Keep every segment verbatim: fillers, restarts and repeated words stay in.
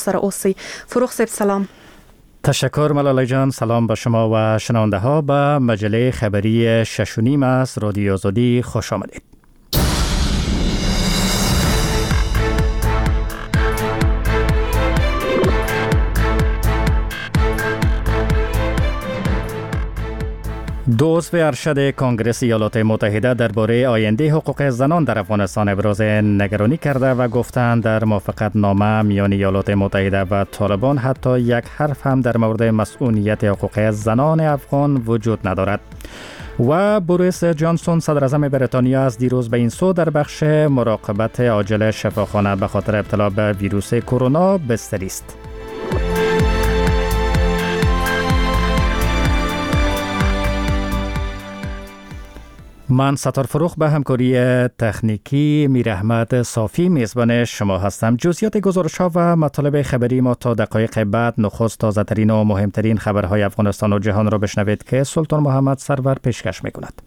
سر اوسی. فروخ صاحب سلام. تشکر ملاله جان. سلام به شما و شنونده ها. به مجله خبری شش و نیم است رادیو آزادی خوش آمدید. دو عضو ارشد کنگره ایالات متحده درباره آینده حقوق زنان در افغانستان ابراز نگرانی کرده و گفتند در موافقت نامه میان ایالات متحده و طالبان حتی یک حرف هم در مورد مسئولیت حقوق زنان افغان وجود ندارد. و بوریس جانسون صدر اعظم بریتانیا از دیروز به این سو در بخش مراقبت عاجل شفاخانه به خاطر ابتلا به ویروس کرونا بستری است. من ستار فروخ به همکاری تکنیکی میر احمد صافی میزبان شما هستم. جزئیات گزارش ها و مطالب خبری ما تا دقایق بعد. نخست تازه ترین و مهمترین خبرهای افغانستان و جهان را بشنوید که سلطان محمد سرور پیشکش میکند.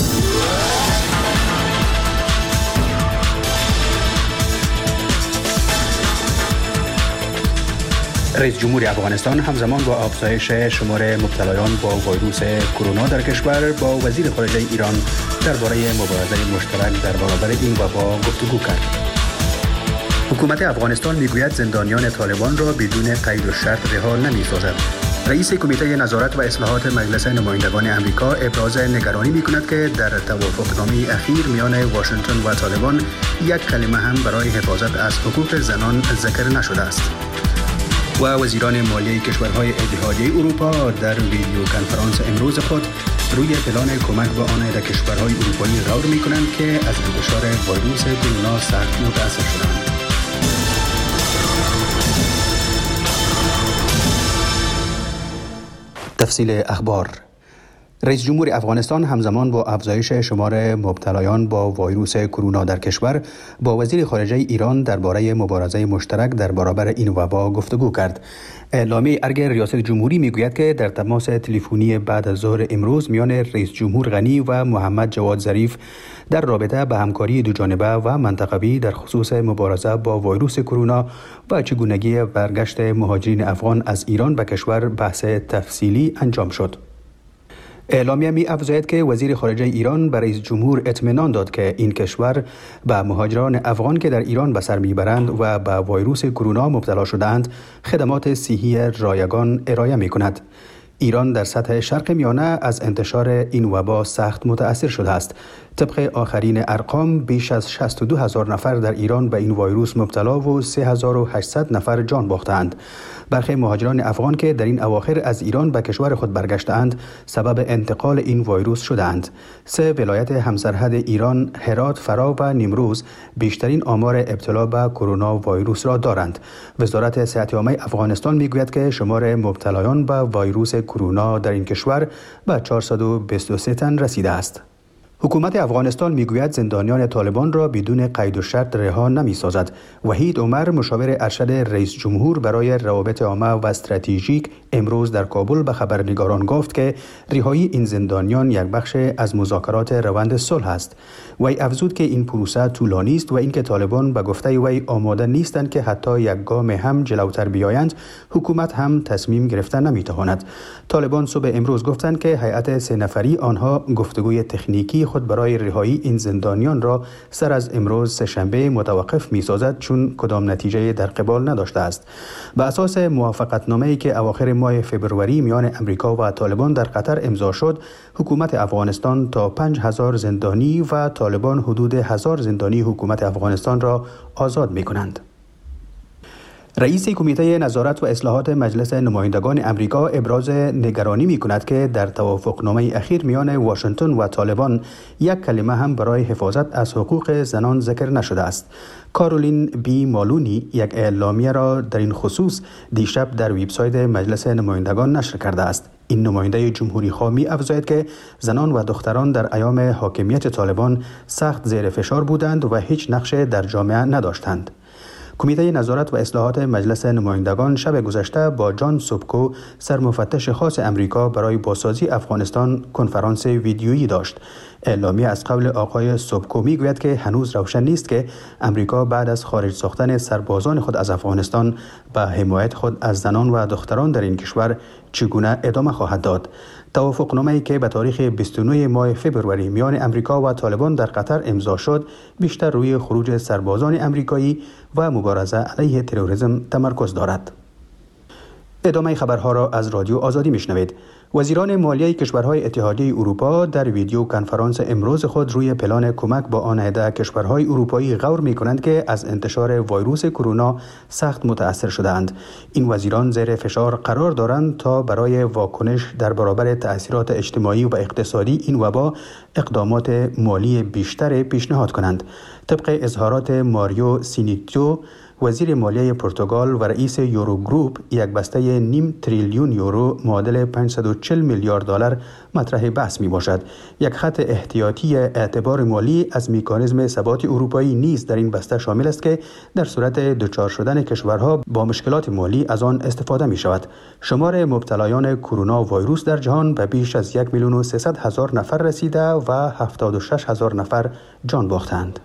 رئیس جمهور افغانستان همزمان با افزایش شمار مبتلایان با ویروس کرونا در کشور با وزیر خارجه ایران درباره مبارزه مشترک در برابر این وبا گفتگو کرد. حکومت افغانستان میگوید زندانیان طالبان را بدون قید و شرط رها نمی‌سازد. رئیس کمیته نظارت و اصلاحات مجلس نمایندگان آمریکا ابراز نگرانی می‌کند که در توافقنامه اخیر میان واشنگتن و طالبان یک کلمه هم برای حفاظت از حقوق زنان ذکر نشده است. و وزیران مالیه کشورهای اتحادیه اروپا در ویدیو کنفرانس امروز خود روی پلان کمک به آن در کشورهای اروپایی غور می‌کنند که از انتشار ویروس کرونا سخت متأثر شدند. تفصیل اخبار. رئیس جمهور افغانستان همزمان با افزایش شمار مبتلایان با ویروس کرونا در کشور با وزیر خارجه ایران درباره مبارزه مشترک در برابر این وبا گفتگو کرد. اعلامیه ارگ ریاست جمهوری میگوید که در تماس تلفنی بعد از ظهر امروز میان رئیس جمهور غنی و محمد جواد ظریف در رابطه به همکاری دوجانبه و منطقوی در خصوص مبارزه با ویروس کرونا و چگونگی برگشت مهاجرین افغان از ایران به کشور بحث تفصیلی انجام شد. اعلامیه می افزاید که وزیر خارجه ایران به رئیس جمهور اطمینان داد که این کشور به مهاجران افغان که در ایران به سر میبرند و به ویروس کرونا مبتلا شده‌اند خدمات صحی رایگان ارائه می کند. ایران در سطح شرق میانه از انتشار این وبا سخت متأثر شده است. طبق آخرین ارقام بیش از شصت و دو هزار نفر در ایران به این ویروس مبتلا و سه هزار و هشتصد نفر جان باختند. برخی مهاجران افغان که در این اواخر از ایران به کشور خود برگشتند سبب انتقال این ویروس شدند. سه ولایت همسرحد ایران، هرات، فرا و نیمروز بیشترین آمار ابتلا به کرونا ویروس را دارند. وزارت صحت عامه افغانستان میگوید که شمار مبتلایان به ویروس کرونا در این کشور به چهارصد و بیست و سه تن رسیده است. حکومت افغانستان میگوید زندانیان طالبان را بدون قید و شرط رها نمی‌سازد. وحید عمر مشاور ارشد رئیس جمهور برای روابط عامه و استراتژیک امروز در کابل به خبرنگاران گفت که رهایی این زندانیان یک بخش از مذاکرات روند صلح است. وی افزود که این پروسه طولانی است و اینکه طالبان به گفته وی آماده نیستند که حتی یک گام هم جلوتر بیایند، حکومت هم تصمیم گرفته نمی‌تواند. طالبان صبح امروز گفتند که هیئت سه نفری آنها گفتگوی تکنیکی خود برای رهایی این زندانیان را سر از امروز سه‌شنبه متوقف می‌سازد چون کدام نتیجه در قبال نداشته است. به اساس موافقتنامه‌ای که اواخر ماه فبروری میان امریکا و طالبان در قطر امضا شد، حکومت افغانستان تا پنج هزار زندانی و طالبان حدود هزار زندانی حکومت افغانستان را آزاد می‌کنند. رئیس کمیته نظارت و اصلاحات مجلس نمایندگان آمریکا ابراز نگرانی می‌کند که در توافقنامه اخیر میان واشنگتن و طالبان یک کلمه هم برای حفاظت از حقوق زنان ذکر نشده است. کارولین بی مالونی یک اعلامیه را در این خصوص دیشب در وبسایت مجلس نمایندگان نشر کرده است. این نماینده جمهوری خواه می افزاید که زنان و دختران در ایام حاکمیت طالبان سخت زیر فشار بودند و هیچ نقش در جامعه نداشتند. کمیته نظارت و اصلاحات مجلس نمایندگان شب گذشته با جان سوبکو سرمفتش خاص امریکا برای بازسازی افغانستان کنفرانس ویدیویی داشت. اعلامیه از قول آقای سوبکو میگوید که هنوز روشن نیست که امریکا بعد از خارج ساختن سربازان خود از افغانستان به حمایت خود از زنان و دختران در این کشور چگونه ادامه خواهد داد. توافقنامه‌ای که به تاریخ بیست و نه ماه فوریه میان امریکا و طالبان در قطر امضا شد، بیشتر روی خروج سربازان امریکایی و مبارزه علیه تروریسم تمرکز دارد. ادامه خبرها را از رادیو آزادی میشنوید. وزیران مالیه کشورهای اتحادیه اروپا در ویدیو کنفرانس امروز خود روی پلان کمک با آن عده کشورهای اروپایی غور می‌کنند که از انتشار ویروس کرونا سخت متأثر شدند. این وزیران زیر فشار قرار دارند تا برای واکنش در برابر تأثیرات اجتماعی و اقتصادی این وبا اقدامات مالی بیشتر پیشنهاد کنند. طبق اظهارات ماریو سینیتو، وزیر مالیه پرتغال و رئیس یورو گروپ، یک بسته نیم تریلیون یورو معادل پانصد و چهل میلیارد دلار مطرح بحث می باشد. یک خط احتیاطی اعتبار مالی از مکانیزم ثبات اروپایی نیز در این بسته شامل است که در صورت دچار شدن کشورها با مشکلات مالی از آن استفاده می شود. شمار مبتلایان کرونا ویروس در جهان به بیش از یک میلیون و سیصد هزار نفر رسیده و هفتاد و شش هزار نفر جان باختند.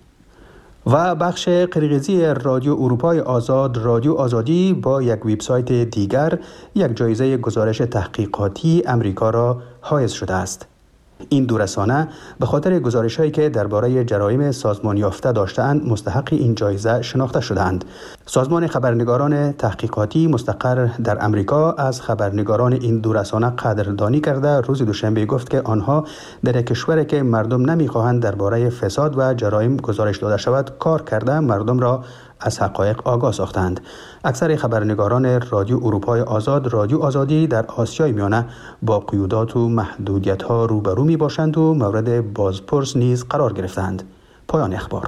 و بخش قرقیزی رادیو اروپای آزاد، رادیو آزادی، با یک وبسایت دیگر یک جایزه گزارش تحقیقاتی امریکا را حائز شده است. این دو رسانه به خاطر گزارش‌هایی که درباره جرایم سازمان یافته داشته‌اند مستحق این جایزه شناخته شده‌اند. سازمان خبرنگاران تحقیقاتی مستقر در امریکا از خبرنگاران این دو رسانه قدردانی کرده روز دوشنبه گفت که آنها در کشوری که مردم نمی‌خواهند درباره فساد و جرایم گزارش داده شود کار کرده مردم را از حقایق آگاه ساختند. اکثر خبرنگاران رادیو اروپای آزاد، رادیو آزادی، در آسیای میانه با قیودات و محدودیت‌ها روبرو می‌باشند و مورد بازپرس نیز قرار گرفتند. پایان اخبار.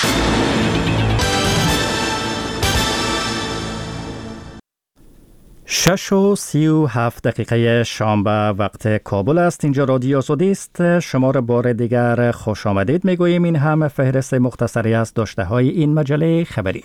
شش و سی و هفت دقیقه شام به وقت کابل است. اینجا رادیو آزادی است. شما را بار دیگر خوش آمدید میگوییم. این هم فهرست مختصری از داشته های این مجله خبری.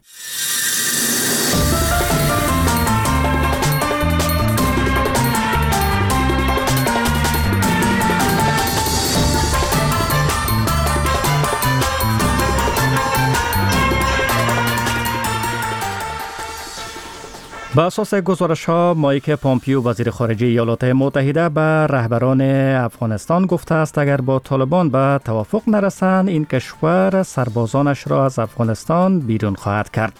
با اساس گزارش‌ها، مایک پومپیو وزیر خارجه ایالات متحده به رهبران افغانستان گفته است اگر با طالبان به توافق نرسند این کشور سربازانش را از افغانستان بیرون خواهد کرد.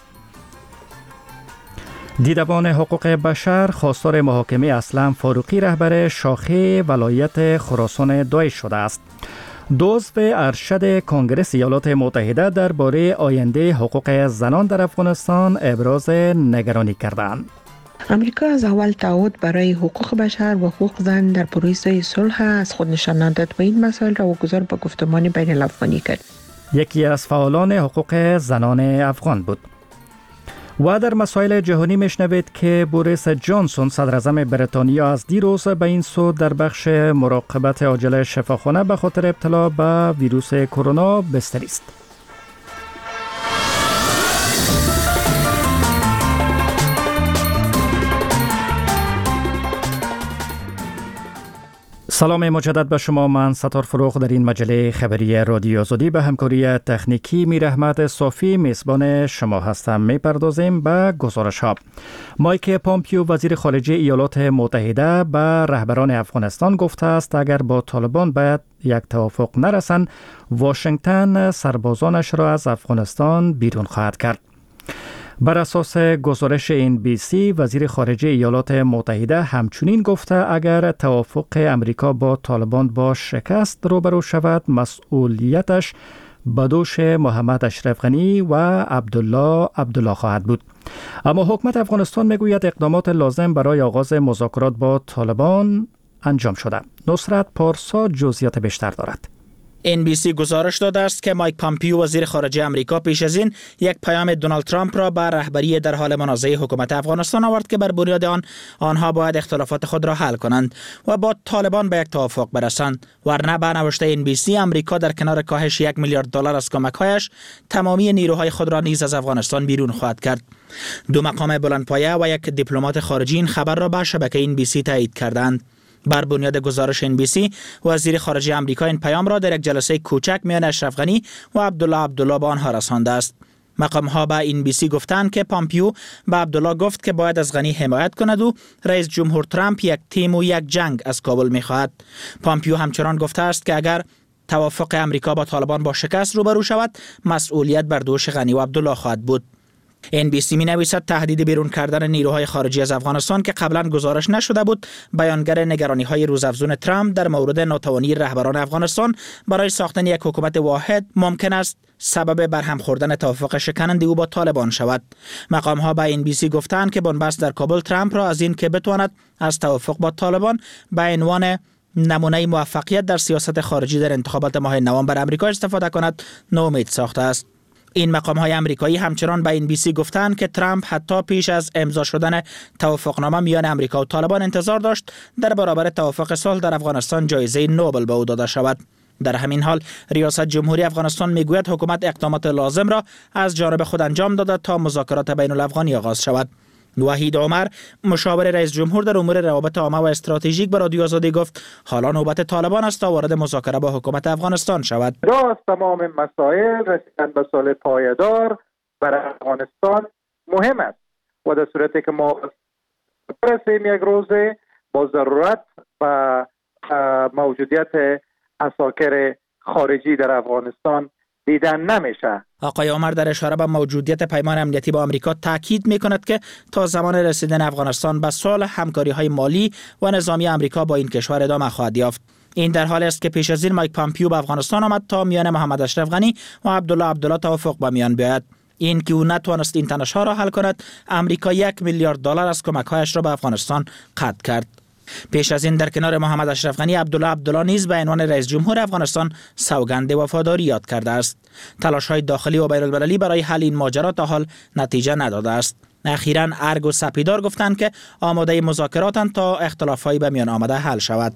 دیدبان حقوق بشر خواستار محاکمه اسلم فاروقی رهبر شاخه ولایت خراسان داعش شده است. دوز به ارشد کنگره ایالات متحده درباره آینده حقوق زنان در افغانستان ابراز نگرانی کردند. امریکا از اول تعهد برای حقوق بشر و حقوق زن در پروسه صلح از خود نشان نداد و این مسائل را واگذار به گفتمان بین الافغانی کرد. یکی از فعالان حقوق زنان افغان بود. و در مسائل جهانی میشنوید که بوریس جانسون صدر اعظم بریتانیا از دیروز به این سو در بخش مراقبت عاجل شفاخانه به خاطر ابتلا به ویروس کرونا بستری است. سلام مجدد به شما. من ستار فروغ در این مجله خبری رادیو آزادی به همکاری تکنیکی میر احمد صافی میزبان شما هستم. میپردازیم به گزارش ها. مایک پومپیو وزیر خارجه ایالات متحده به رهبران افغانستان گفته است اگر با طالبان باید یک توافق نرسند واشنگتن سربازانش را از افغانستان بیرون خواهد کرد. بر اساس گزارش این بی سی وزیر خارجه ایالات متحده همچنین گفته اگر توافق امریکا با طالبان با شکست روبرو شود مسئولیتش به دوش محمد اشرف غنی و عبدالله عبدالله خواهد بود. اما حکومت افغانستان میگوید اقدامات لازم برای آغاز مذاکرات با طالبان انجام شده. نصرت پارسا جزئیات بیشتر دارد. این بی سی گزارش داده است که مایک پومپیو وزیر خارجه امریکا پیش از این یک پیام دونالد ترامپ را به رهبری در حال منازعه حکومت افغانستان آورد که بر بنیاد آن آنها باید اختلافات خود را حل کنند و با طالبان به یک توافق برسند. ورنه به نوشته این بی سی امریکا در کنار کاهش یک میلیارد دلار از کمک‌هایش تمامی نیروهای خود را نیز از افغانستان بیرون خواهد کرد. دو مقام بلندپایه و یک دیپلمات خارجی این خبر را به شبکه این بی سی تایید کردند. بر بنیاد گزارش ان بی سی، وزیر خارجه آمریکا این پیام را در یک جلسه کوچک میان اشرف غنی و عبدالله عبدالله به آنها رسانده است. مقام‌ها به ان بی سی گفتند که پامپیو به عبدالله گفت که باید از غنی حمایت کند و رئیس جمهور ترامپ یک تیم و یک جنگ از کابل می‌خواهد. پامپیو همچنان گفته است که اگر توافق امریکا با طالبان با شکست روبرو شود، مسئولیت بر دوش غنی و عبدالله خواهد بود. ان بی سی می نویسد تهدید بیرون کردن نیروهای خارجی از افغانستان که قبلا گزارش نشده بود، بیانگر نگرانی‌های روزافزون ترامپ در مورد ناتوانی رهبران افغانستان برای ساختن یک حکومت واحد ممکن است سبب برهم خوردن توافق شکننده او با طالبان شود. مقام‌ها به ان بی سی گفتند که بنبست در کابل ترامپ را از این که بتواند از توافق با طالبان به عنوان نمونه موفقیت در سیاست خارجی در انتخابات ماه نوامبر امریکا استفاده کند ناامید ساخته است. این مقام‌های آمریکایی همچنان به ان بی سی گفتند که ترامپ حتی پیش از امضا شدن توافقنامه میان آمریکا و طالبان انتظار داشت در برابر توافق صلح در افغانستان جایزه نوبل به او داده شود. در همین حال ریاست جمهوری افغانستان میگوید حکومت اقدامات لازم را از جانب خود انجام داده تا مذاکرات بین الافغانی آغاز شود. وحید عمر، مشاور رئیس جمهور در امور روابط عامه و استراتژیک، به رادیو آزادی گفت حالا نوبت طالبان است تا وارد مذاکره با حکومت افغانستان شود. راست تمام مسائل رسیدن به صلح پایدار برای افغانستان مهم است و در صورتی که ما برسیم یک روزه با ضرورت و موجودیت عساکر خارجی در افغانستان دیدن نمیشه. آقای عمر در اشاره به موجودیت پیمان امنیتی با آمریکا تاکید میکند که تا زمان رسیدن افغانستان به صلح، همکاری‌های مالی و نظامی آمریکا با این کشور ادامه خواهد یافت. این در حالی است که پیش از این مایک پامپیو به افغانستان آمد تا میان محمد اشرف غنی و عبدالله عبدالله توافق به میان بیاید. این که او نتوانست این تنش‌ها را حل کند، آمریکا یک میلیارد دلار از کمک‌هایش را به افغانستان قطع کرد. پیش از این در کنار محمد اشرف غنی، عبدالله عبدالله نیز به عنوان رئیس جمهور افغانستان سوگند وفاداری یاد کرده است. تلاش‌های داخلی و بین المللی برای حل این ماجرا تا حال نتیجه نداده است. اخیراً ارگ و سپیدار گفتند که آماده مذاکراتند تا اختلاف‌های به میان آمده حل شود.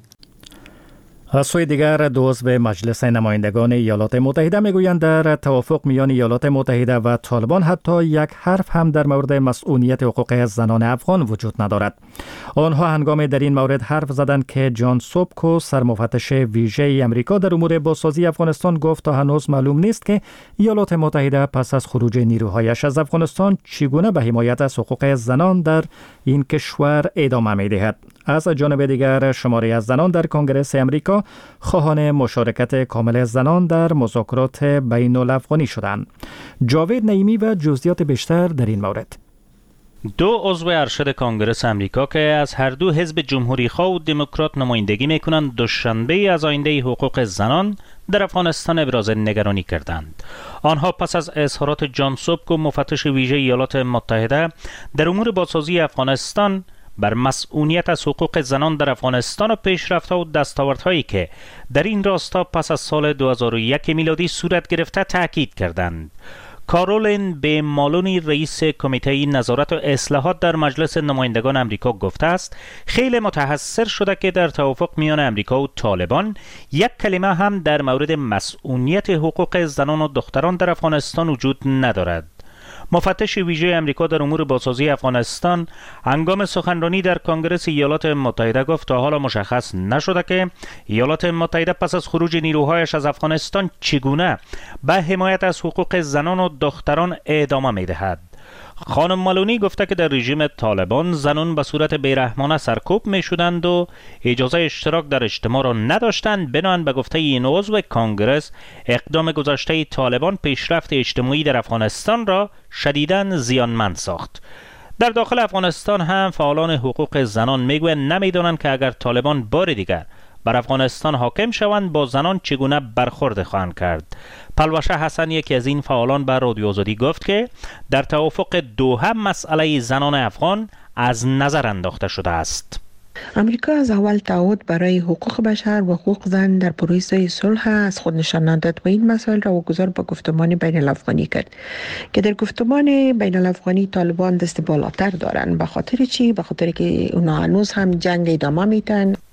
از سوی دیگر دو عضو مجلس نمایندگان ایالات متحده میگویند در توافق میان ایالات متحده و طالبان حتی یک حرف هم در مورد مسئولیت حقوق زنان افغان وجود ندارد. آنها هنگام در این مورد حرف زدند که جان سوبکو، سرمفتش ویژه امریکا در امور بازسازی افغانستان، گفت تا هنوز معلوم نیست که ایالات متحده پس از خروج نیروهایش از افغانستان چگونه به حمایت از حقوق زنان در این کشور ادامه می‌دهد. از جانب دیگر شماری از زنان در کنگره امریکا خواهان مشارکت کامل زنان در مذاکرات بین الافغانی شدند. جاوید نعیمی و جزئیات بیشتر در این مورد. دو عضو ارشد کنگره امریکا که از هر دو حزب جمهوری خواه و دموکرات نمایندگی میکنند، دوشنبه از آینده حقوق زنان در افغانستان ابراز نگرانی کردند. آنها پس از اظهارات جان سوبکو، مفتش ویژه ایالات متحده در امور بازسازی افغانستان، بر مسئولیت از حقوق زنان در افغانستان و پیشرفت‌ها و دستاوردهایی که در این راستا پس از سال دو هزار و یک میلادی صورت گرفته تاکید کردند. کارولین به مالونی، رئیس کمیته نظارت و اصلاحات در مجلس نمایندگان امریکا، گفته است خیلی متحسر شده که در توافق میان امریکا و طالبان یک کلمه هم در مورد مسئولیت حقوق زنان و دختران در افغانستان وجود ندارد. مفتش ویژه امریکا در امور بازسازی افغانستان هنگام سخنرانی در کنگره ایالات متحده گفت تا حالا مشخص نشده که ایالات متحده پس از خروج نیروهایش از افغانستان چگونه به حمایت از حقوق زنان و دختران ادامه می‌دهد. خانم مالونی گفته که در رژیم طالبان زنان به صورت بیرحمانه سرکوب می شدند و اجازه اشتراک در اجتماع را نداشتند. بنابراین به گفته این عضو کانگرس، اقدام گذشته طالبان پیشرفت اجتماعی در افغانستان را شدیداً زیانمند ساخت. در داخل افغانستان هم فعالان حقوق زنان میگویند نمیدانند که اگر طالبان بار دیگر بر افغانستان حاکم شوند با زنان چگونه برخورد خواهند کرد. پلوشه حسن، یکی از این فعالان، به رادیو آزادی گفت که در توافق دوحه مسئله زنان افغان از نظر انداخته شده است. امریکا از اول تعهد برای حقوق بشر و حقوق زن در پروسه صلح از خود نشان داد و این مسائل را واگذار به گفتمان بین الافغانی کرد که در گفتمان بین الافغانی طالبان دست بالاتر دارند. به خاطر چی؟ به خاطر که اونا هنوز هم جنگ ادامه میدن.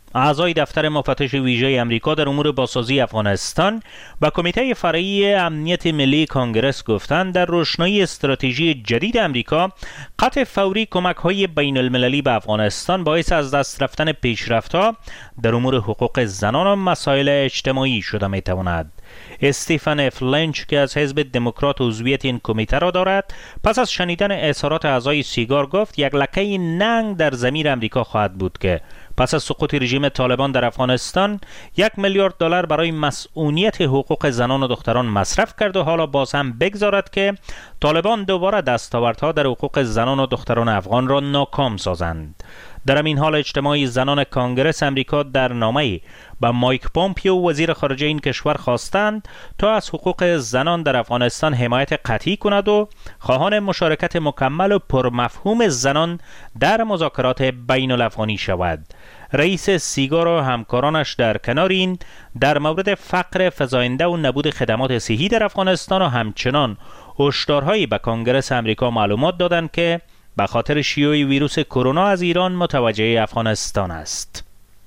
اعضای دفتر مفتش ویژه امریکا در امور بازسازی افغانستان و کمیته فرعی امنیت ملی کانگرس گفتند در روشنایی استراتژی جدید امریکا قطع فوری کمک‌های بین المللی به افغانستان باعث از دست رفتن پیشرفت‌ها در امور حقوق زنان و مسائل اجتماعی شده می‌تواند. استیفن اف لنچ که از حزب دموکرات عضویت این کمیته را دارد پس از شنیدن اظهارات اعضای سیگار گفت یک لکه ننگ در ضمیر امریکا خواهد بود که پس از سقوط رژیم طالبان در افغانستان یک میلیارد دلار برای مسئولیت حقوق زنان و دختران مصرف کرد و حالا باز هم بگذارد که طالبان دوباره دستاوردها در حقوق زنان و دختران افغان را ناکام سازند. در همین حال اجتماع زنان کانگرس امریکا در نامه‌ای به مایک پومپیو وزیر خارجه این کشور خواستند تا از حقوق زنان در افغانستان حمایت قطعی کند و خواهان مشارکت مکمل و پرمفهوم زنان در مذاکرات بین الافغانی شود. رئیس سیگار و همکارانش در کنار این در مورد فقر فزاینده و نبود خدمات صحی در افغانستان و همچنان هشدارهایی به کانگرس امریکا معلومات دادند که به خاطر شیوع ویروس کرونا از ایران متوجه افغانستان است.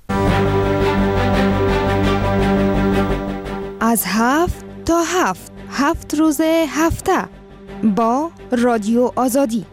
از هفت تا هفت هفت روز هفته با رادیو آزادی.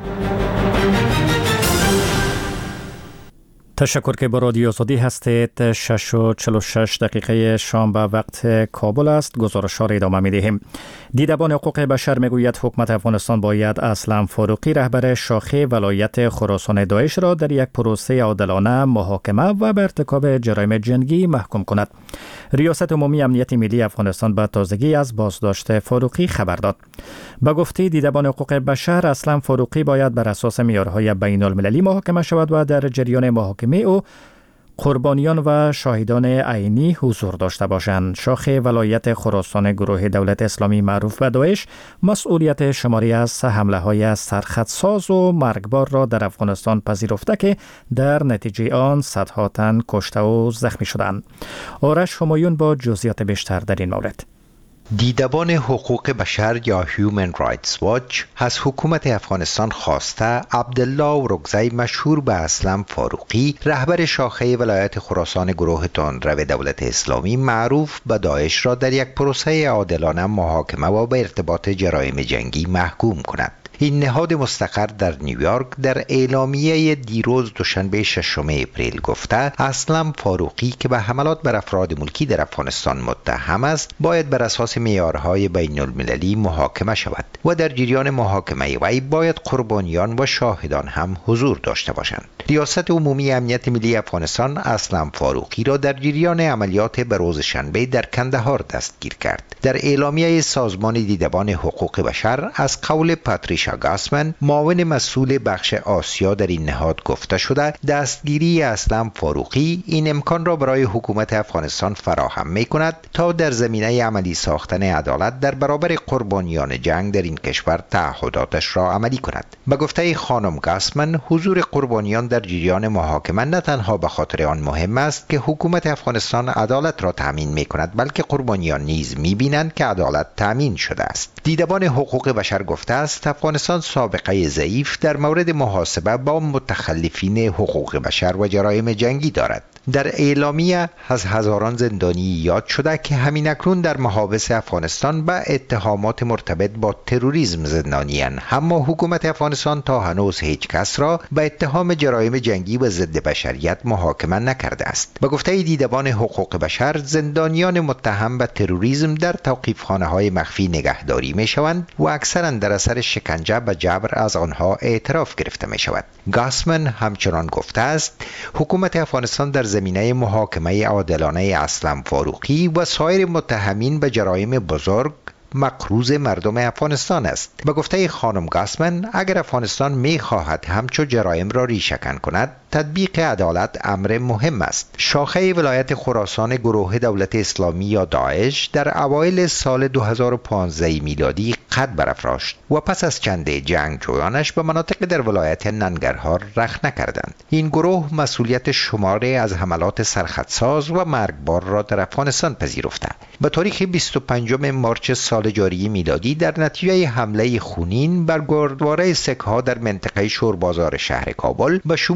تشکر که با رادیو آزادی هستید. شش و چهل و شش دقیقه شام به وقت کابل است. گزارش ها را ادامه می دهیم. دیدبان حقوق بشر می گوید حکومت افغانستان باید اسلم فاروقی رهبر شاخه ولایت خراسان داعش را در یک پروسه عادلانه محاکمه و به ارتکاب جرایم جنگی محکوم کند. ریاست عمومی امنیت ملی افغانستان به تازگی از بازداشت فاروقی خبر داد. به گفته دیدبان حقوق بشر، اسلم فاروقی باید بر اساس معیارهای بین المللی محاکمه شود و در جریان محاکمه او قربانیان و شاهدان عینی حضور داشته باشند. شاخه ولایت خراسان گروه دولت اسلامی معروف به داعش مسئولیت شماری از حمله های سرخطساز و مرگبار را در افغانستان پذیرفته که در نتیجه آن صدها تن کشته و زخمی شدند. آرش همایون با جزئیات بیشتر در این مورد. دیدبان حقوق بشر یا هیومن رایتس واچ از حکومت افغانستان خواسته عبدالله اورکزی مشهور به اسلم فاروقی رهبر شاخه ولایت خراسان گروه تندرو دولت اسلامی معروف به داعش را در یک پروسه عادلانه محاکمه و به ارتباط جرایم جنگی محکوم کند. این نهاد مستقر در نیویورک در اعلامیه دیروز دوشنبه ششم اپریل گفته اسلم فاروقی که به حملات بر افراد ملکی در افغانستان متهم است باید بر اساس معیارهای بین المللی محاکمه شود و در جریان محاکمه وی باید قربانیان و شاهدان هم حضور داشته باشند. ریاست عمومی امنیت ملی افغانستان اسلم فاروقی را در جریان عملیات بروز شنبه در کندهار دستگیر کرد. در اعلامیه سازمان دیدبان حقوق بشر از قول پاتریشا گاسمن معاون مسئول بخش آسیا در این نهاد گفته شده دستگیری اسلم فاروقی این امکان را برای حکومت افغانستان فراهم می کند تا در زمینه عملی ساختن عدالت در برابر قربانیان جنگ در این کشور تعهداتش را عملی کند. به گفته خانم گاسمن حضور قربانیان در جریان محاکمه نه تنها به خاطر آن مهم است که حکومت افغانستان عدالت را تامین می کند بلکه قربانیان نیز می بینند که عدالت تامین شده است. دیدبان حقوق بشر گفته است افغانستان سابقه ضعیف در مورد محاسبه با متخلفین حقوق بشر و جرایم جنگی دارد. در اعلامیه از هزاران زندانی یاد شده که همین اکنون در محابس افغانستان به اتهامات مرتبط با تروریسم زندانیان، اما حکومت افغانستان تا هنوز هیچ کس را به اتهام جرایم جنگی و ضد بشریت محاکمه نکرده است. به گفته دیدبان حقوق بشر زندانیان متهم به تروریسم در توقیفخانه‌های مخفی نگهداری می‌شوند و اکثرا در اثر شکنجه و جبر از آنها اعتراف گرفته می‌شود. گاسمن همچنان گفته است حکومت افغانستان در زمینه محاکمه عادلانه اسلم فاروقی و سایر متهمین به جرایم بزرگ مقروض مردم افغانستان است. به گفته خانم گاسمن اگر افغانستان می خواهد همچو جرایم را ریشه‌کن کند تطبیق عدالت امر مهم است. شاخه ولایت خراسان گروه دولت اسلامی یا داعش در اوایل سال دو هزار و پانزده میلادی قد برافراشت و پس از چند جنگجویانش به مناطق در ولایت ننگرهار رخ نکردند. این گروه مسئولیت شماری از حملات سرخطساز و مرگبار را در افغانستان پذیرفته. به تاریخ بیست و پنجم مارچ سال جاری میلادی در نتیجه حمله خونین بر گردواره سک‌ها در منطقه شوربازار شهر کابل به شمول زنان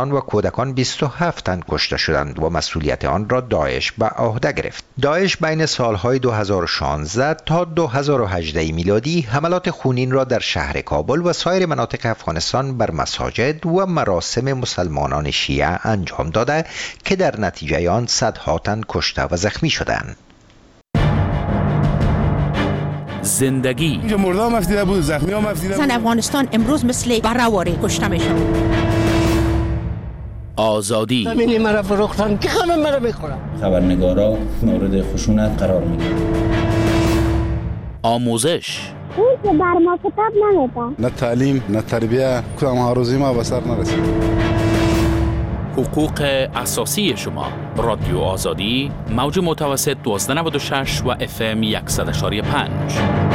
زنان و کودکان بیست و هفت تن کشته شدند و مسئولیت آن را داعش به عهده گرفت. داعش بین سالهای دو هزار و شانزده تا دو هزار و هجده میلادی حملات خونین را در شهر کابل و سایر مناطق افغانستان بر مساجد و مراسم مسلمانان شیعه انجام داده که در نتیجه آن صدها تن کشته و زخمی شدند. زندگی اینجا مرده هم افتیده بود، زخمی هم افتیده بود. زن افغانستان امروز مثل برهواری کشته میشن. آزادی زمینی مرا فروختن که خانم مرا بخورم. خبرنگارا مورد خشونت قرار میگیرن. آموزش اون که بر ما کتاب نمیدن. نه تعلیم نه تربیه، کدام ها روزی ما به سر نرسید. حقوق اساسی شما. رادیو آزادی، موج متوسط دوازده نود و شش و اف ام صد و یک و پنج.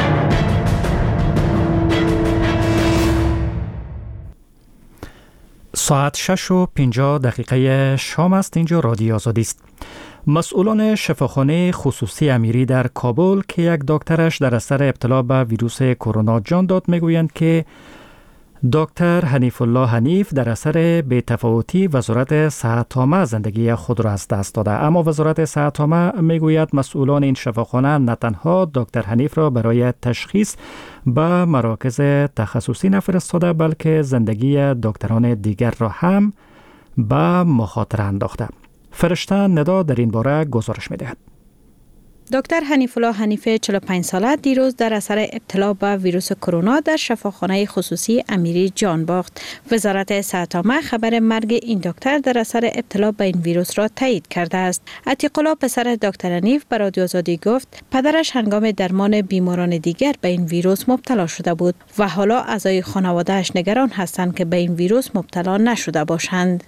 ساعت شش و پنجاه دقیقه شام است. اینجا رادیو آزادی است. مسئولان شفاخانه خصوصی امیری در کابل که یک دکترش در اثر ابتلا به ویروس کرونا جان داد میگویند که دکتر حنیف الله حنیف در اثر بی‌تفاوتی وزارت صحت عامه زندگی خود را از دست داده. اما وزارت صحت عامه میگوید مسئولان این شفاخانه نه تنها دکتر حنیف را برای تشخیص به مراکز تخصصی نفرستاده بلکه زندگی دکتران دیگر را هم به مخاطره انداخته. فرشته ندا در این باره گزارش می‌دهد. دکتر حنیف الله حنیف چهل و پنج ساله دیروز در اثر ابتلا به ویروس کرونا در شفاخانه خصوصی امیری جان باخت. وزارت صحت عامه خبر مرگ این دکتر در اثر ابتلا به این ویروس را تایید کرده است. عتیق الله پسر دکتر حنیف به رادیو آزادی گفت پدرش هنگام درمان بیماران دیگر به این ویروس مبتلا شده بود و حالا اعضای خانواده‌اش نگران هستند که به این ویروس مبتلا نشده باشند.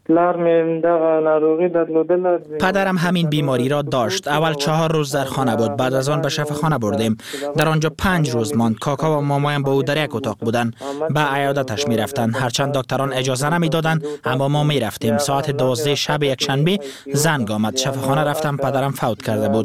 پدرم همین بیماری را داشت. اول چهار روز در خانه بود، بعد از آن به شفاخانه بردیم. در آنجا پنج روز ماند. کاکا و مامایم با او در یک اتاق بودند. به عیادتش می رفتند. هرچند دکتران اجازه نمی دادند اما ما می رفتیم. ساعت دوازده شب یک شنبه زنگ آمد. شفاخانه رفتم، پدرم فوت کرده بود.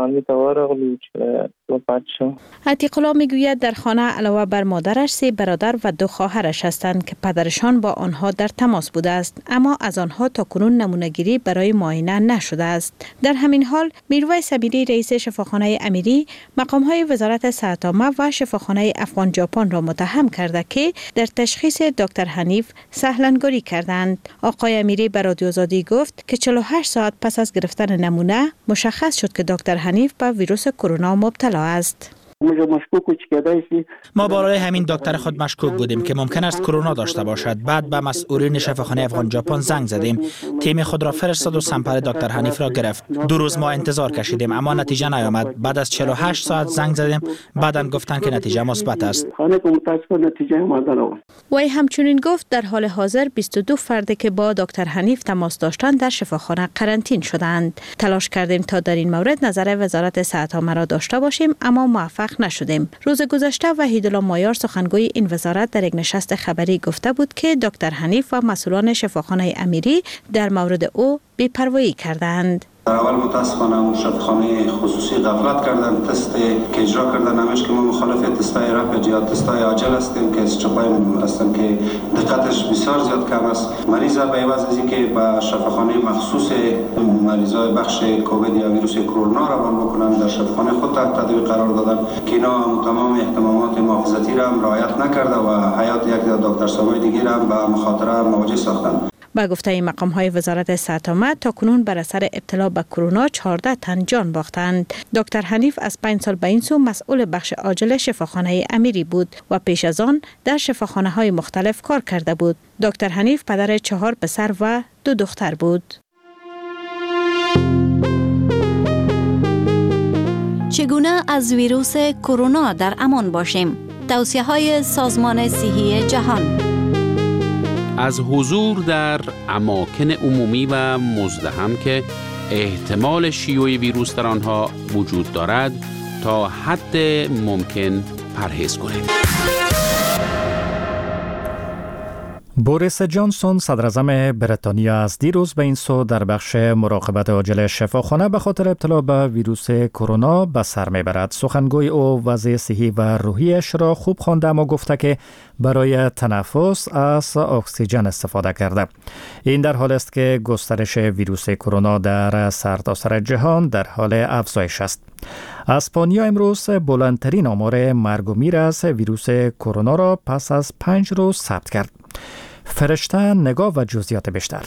عتیق الله می گوید در خانه علاوه بر مادرش سه برادر و دو خواهرش هستند که پدرشان با آنها در تماس بوده است، اما از آنها تا کنون نمونه‌گیری برای معاینه نشده است. در همین حال میرویس امیری رئیس شفاخانه امیری مقام‌های وزارت صحت عامه و شفاخانه افغان ژاپن را متهم کرده که در تشخیص دکتر حنیف سهلنگاری کردند. آقای امیری به رادیو آزادی گفت که چهل و هشت ساعت پس از گرفتن نمونه مشخص شد که دکتر حنیف به ویروس کرونا مبتلا است. ما بالای همین دکتر خود مشکوک بودیم که ممکن است کرونا داشته باشد. بعد به مسئولین شفاخانه افغان ژاپن زنگ زدیم. تیم خود را فرستاد و سمپل دکتر حنیف را گرفت. دو روز ما انتظار کشیدیم اما نتیجه نیامد. بعد از چهل و هشت ساعت زنگ زدیم، بعداً گفتند که نتیجه مثبت است. وی همچنین گفت در حال حاضر بیست و دو فرد که با دکتر حنیف تماس داشتند در شفاخانه قرنطین شدند. تلاش کردیم تا در این مورد نظر وزارت صحت عامه را داشته باشیم اما موفق نشدیم. روز گذشته وحیدالله مایار سخنگوی این وزارت در یک نشست خبری گفته بود که دکتر حنیف و مسئولان شفاخانه امیری در مورد او بی‌پروایی کردند. در اول متاسفانه اون شفاخانه خصوصی غفلت کردن. تست که اجرا کردن همش که ما مخالف تستای رپید یا تستای عاجل هستیم که چپایم هستیم که دقتش بسیار زیاد کم است. مریض به عوض از اینکه با شفاخانه مخصوص مریضای بخش کووید یا ویروس کرونا روان بکنن در شفاخانه خود تحت تدبیر قرار دادن که اینا تمام احتمامات محافظتی را هم رعایت نکرده و حیات یک دکتر سامای دیگر هم به مخاطره مواجه ساختن. با گفته مقام‌های وزارت صحت عامه تا کنون بر اثر ابتلا به کرونا چهارده تن جان باختند. دکتر حنیف از پنج سال به این سو مسئول بخش عاجل شفاخانه امیری بود و پیش از آن در شفاخانه‌های مختلف کار کرده بود. دکتر حنیف پدر چهار پسر و دو دختر بود. چگونه از ویروس کرونا در امان باشیم؟ توصیه‌های سازمان صحی جهان. از حضور در اماکن عمومی و مزدحم که احتمال شیوع ویروس در آنها وجود دارد تا حد ممکن پرهیز کنید. بوریس جانسون صدراعظم بریتانیا از دیروز به این سو در بخش مراقبت عاجل شفاخانه به خاطر ابتلا به ویروس کرونا به سر میبرد. سخنگوی او وضع صحی و روحیش را خوب خوانده اما گفته که برای تنفس از اکسیژن استفاده کرده. این در حالی است که گسترش ویروس کرونا در سرتاسر جهان در حال افزایش است. اسپانیا امروز بلندترین آمار مرگ و میر از ویروس کرونا را پس از پنج روز ثبت کرد. فرشته نگاه و جزئیات بیشتر.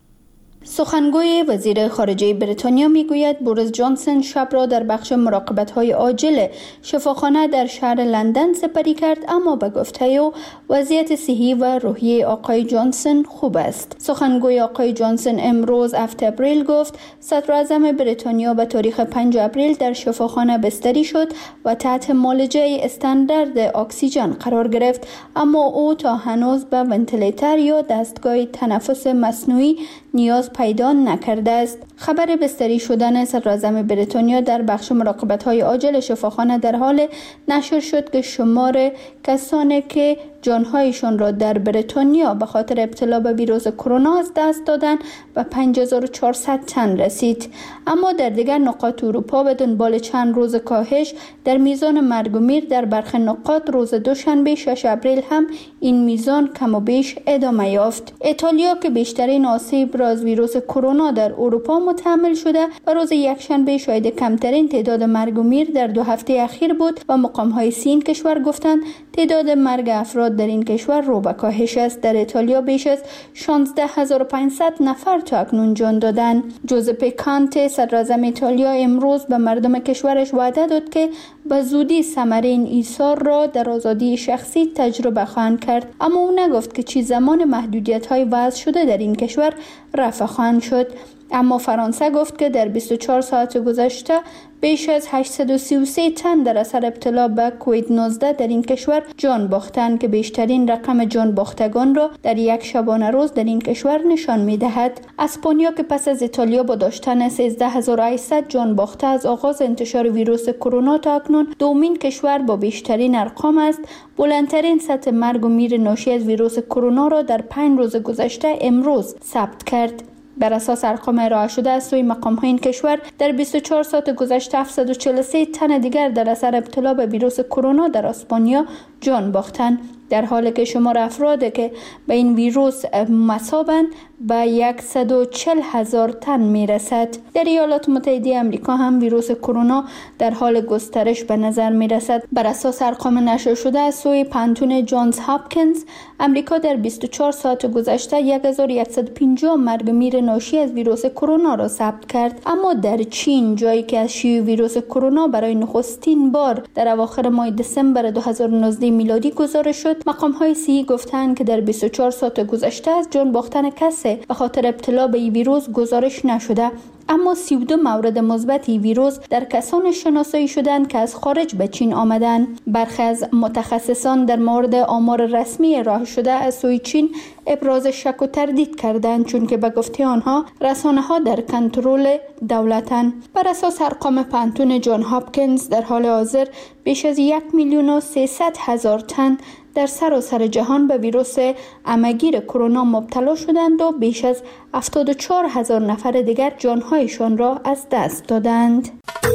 سخنگوی وزیر خارجه بریتانیا میگوید بوریس جانسون شب را در بخش مراقبت‌های عاجل شفاخانه در شهر لندن سپری کرد، اما به گفته او وضعیت صحی و روحی آقای جانسون خوب است. سخنگوی آقای جانسون امروز هفت اپریل گفت صدراعظم بریتانیا به تاریخ پنج اپریل در شفاخانه بستری شد و تحت معالجه استاندارد اکسیژن قرار گرفت، اما او تا هنوز به ونتیلیتر یا دستگاه تنفس مصنوعی نیاز پیدا نکرده است. خبر بستری شدن صدراعظم بریتانیا در بخش مراقبت‌های عاجل شفاخانه در حال نشر شد که شمار کسانی که جانهایشان را در بریتانیا به خاطر ابتلا به ویروس کرونا از دست دادند به پنج هزار و چهارصد تن رسید. اما در دیگر نقاط اروپا به دنبال چند روز کاهش در میزان مرگ و میر در برخی نقاط روز دوشنبه شش اپریل هم این میزان کم و بیش ادامه یافت. ایتالیا که بیشترین آسیب را از ویروس کرونا در اروپا متحمل شده و روز یکشنبه شاهد کمترین تعداد مرگ و میر در دو هفته اخیر بود و مقام‌های این کشور گفتند تعداد مرگ افراد در این کشور رو به کاهش است. در ایتالیا بیش از شانزده هزار و پانصد نفر تا اکنون جان دادند. جوزپه کانته صدراعظم ایتالیا امروز به مردم کشورش وعده داد که به زودی ثمره این ایثار را در آزادی شخصی تجربه خواهند کرد، اما او نگفت که چه زمان محدودیت‌های وضع شده در این کشور رفع خواهند شد. اما فرانسه گفت که در بیست و چهار ساعت گذشته بیش از هشتصد و سی و سه تن در اثر ابتلا به کووید نوزده در این کشور جان باختند که بیشترین رقم جان باختگان را در یک شبانه روز در این کشور نشان می‌دهد. اسپانیا که پس از ایتالیا با داشتن سیزده هزار و هشتصد جان باخته از آغاز انتشار ویروس کرونا تا اکنون دومین کشور با بیشترین ارقام است، بلندترین سطح مرگ و میر ناشی از ویروس کرونا را در پنج روز گذشته امروز ثبت کرد. بر اساس ارقام ارائه شده از سوی مقام‌های این کشور در بیست و چهار ساعت گذشته هفتصد و چهل و سه تن دیگر در اثر ابتلا به ویروس کرونا در اسپانیا جان باختند، در حالی که شمار افرادی که به این ویروس مصابند به صد و چهل هزار تن میرسد. در ایالات متحده آمریکا هم ویروس کرونا در حال گسترش به نظر میرسد. بر اساس ارقام نشر شده از سوی پانتون جانز هاپکینز، آمریکا در بیست و چهار ساعت گذشته هزار و صد و پنجاه مرگ میر ناشی از ویروس کرونا را ثبت کرد. اما در چین، جایی که از شیوع ویروس کرونا برای نخستین بار در اواخر ماه دسامبر دو هزار و نوزده میلادی گزارش شد، مقام‌های صحی گفتند که در بیست و چهار ساعت گذشته از جان باختن کسی به خاطر ابتلا به این ویروس گزارش نشده، اما سی و دو مورد مثبت ویروس در کسان شناسایی شدند که از خارج به چین آمدند. برخی از متخصصان در مورد آمار رسمی ارائه شده از سوی چین ابراز شک و تردید کردند، چون که به گفته آنها رسانه‌ها در کنترل دولتند. بر اساس ارقام پانتون جان هاپکینز در حال حاضر بیش از یک میلیون و سیصد هزار تن در سراسر جهان به ویروس همه‌گیر کرونا مبتلا شدند و بیش از هفتاد و چهار هزار نفر دیگر جانهایشان را از دست دادند.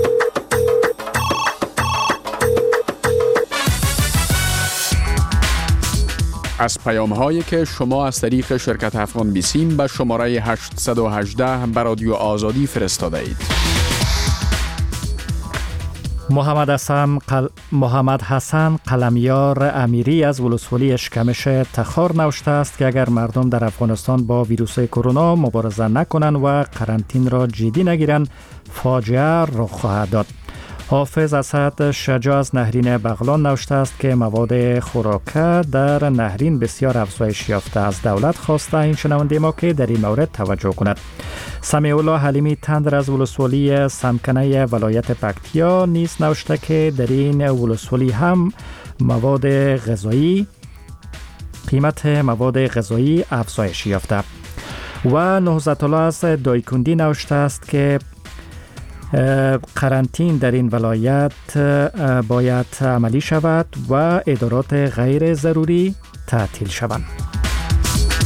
از پیام هایی که شما از طریق شرکت افغان بیسیم به شماره هشت یک هشت به رادیو آزادی فرستاده اید. محمد حسن قل... محمد حسن قلمیار امیری از ولسوالی اشکمش تخار نوشته است که اگر مردم در افغانستان با ویروس کرونا مبارزه نکنند و قرنطین را جدی نگیرند، فاجعه رخ خواهد داد. حافظ اسد شجاع از نهرین بغلان نوشته است که مواد خوراکه در نهرین بسیار افزایش یافته، از دولت خواسته این شنونده ما که در این مورد توجه کند. سمیع الله حلیمی تندر از ولسوالی سمکنه ولایت پکتیا نیز نوشته که در این ولسوالی هم مواد غذایی قیمت مواد غذایی افزایش یافته. و نهضت الله از دایکندی نوشته است که قرنطین در این ولایت باید عملی شود و ادارات غیر ضروری تعطیل شوند.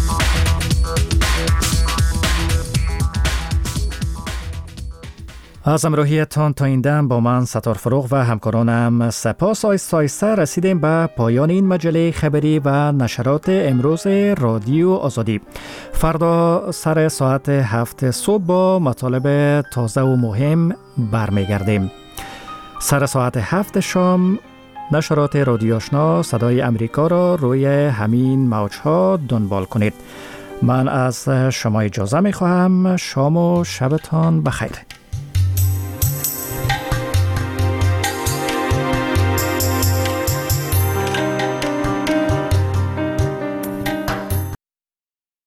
از همراهیتان تا این دم با من ستار فروغ و همکارانم سپاس. آیسته آیسته رسیدیم به پایان این مجله خبری و نشرات امروز رادیو آزادی. فردا سر ساعت هفت صبح با مطالب تازه و مهم برمیگردیم. سر ساعت هفت شام نشرات رادیو آشنا صدای امریکا را روی همین موجها دنبال کنید. من از شما اجازه می خواهم. شام و شبتان بخیر.